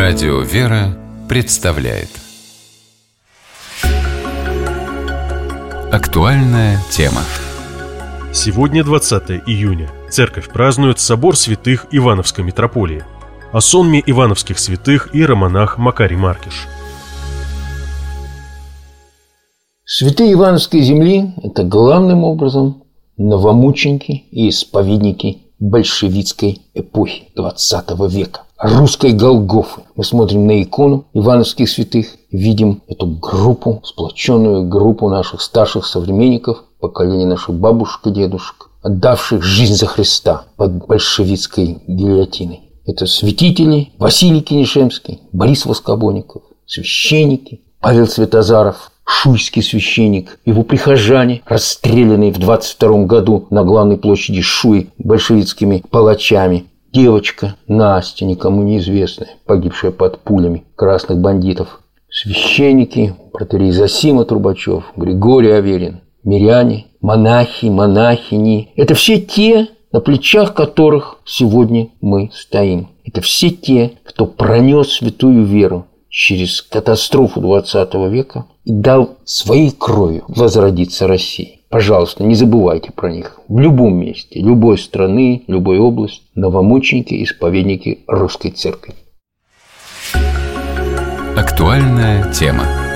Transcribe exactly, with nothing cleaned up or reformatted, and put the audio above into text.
Радио «Вера» представляет актуальная тема. Сегодня двадцатое июня. Церковь празднует собор святых Ивановской митрополии. О сонме ивановских святых иеромонах Макарий Маркиш. Святые Ивановской земли – это главным образом новомученики и исповедники большевистской эпохи двадцатого века. Русской Голгофы. Мы смотрим на икону ивановских святых, видим эту группу, сплоченную группу наших старших современников, поколения наших бабушек и дедушек, отдавших жизнь за Христа под большевистской гильотиной. Это святители Василий Кенишемский, Борис Воскобойников, священники, Павел Святозаров, шуйский священник, его прихожане, расстрелянные в двадцать втором году на главной площади Шуи большевистскими палачами. Девочка Настя, никому неизвестная, погибшая под пулями красных бандитов. Священники, протоиерей Зосима Трубачев, Григорий Аверин, миряне, монахи, монахини. Это все те, на плечах которых сегодня мы стоим. Это все те, кто пронес святую веру через катастрофу двадцатого века и дал своей кровью возродиться России. Пожалуйста, не забывайте про них. В любом месте, любой страны, любой области новомученики, исповедники Русской Церкви. Актуальная тема.